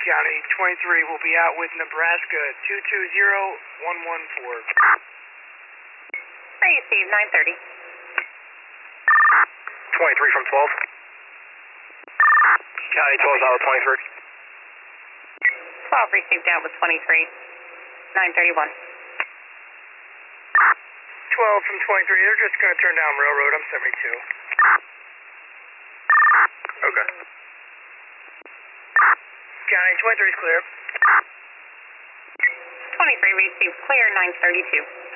County 23 will be out with Nebraska 220114. Receive 930. 23 from 12. County 12 is out with 23. 12 received out with 23. 931. 12 from 23, they're just going to turn down Railroad, I'm 72. Okay. County 23 is clear. 23 received clear 932.